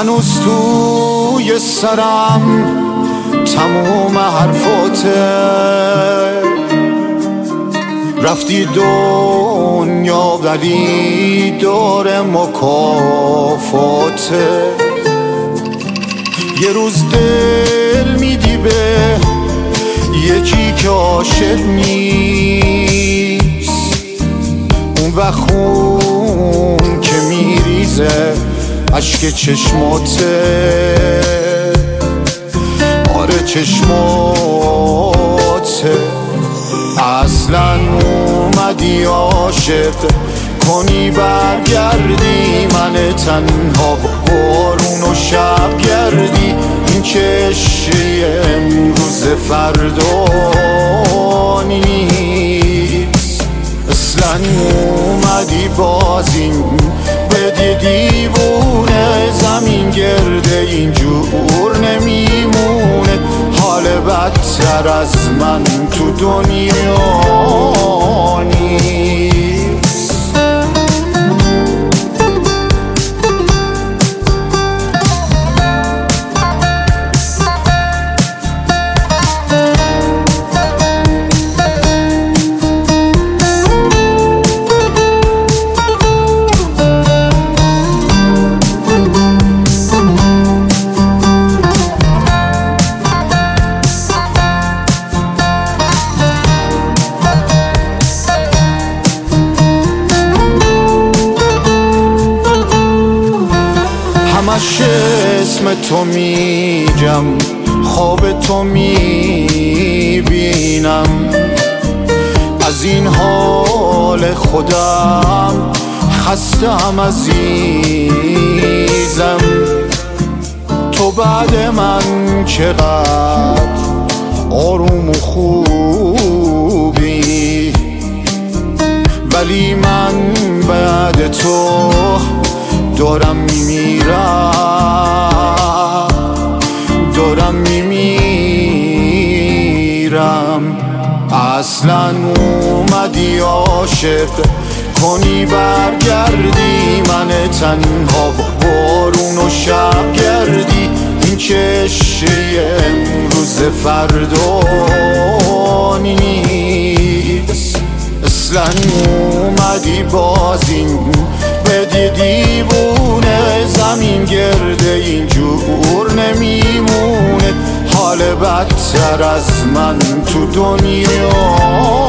هنوز توی سرم تموم حرفاته، رفتی دنیا ولی داره مکافاته. یه روز دل میدی به یکی که عاشق نیست، اون وقت خون که میریزه اشک چشماته. آره چشماته. اصلا اومدی عاشق کنی برگردی، من تنها بارون و شب گردی. این که عشقی امروز فردا نیست، اصلا اومدی بازیم بدی دیوونه. زمین گرده اینجور نمیمونه، حال بدتر از من تو دنیا نیست. همش اسم تو میگم، خواب تو میبینم، از این حال خودم خستم عزیزم. تو بعد من چقدر آروم و خوبی، ولی من بعد تو دارم میمیرم. اصلا اومدی عاشق کنی برگردی، من تنها بارون و شب گردی. این که عشقی امروز فردا نیست، اصلا اومدی بازیم بدی دیوونه. زمین گرده اینجور نمیمونه، حال بدتر از من تو دنیا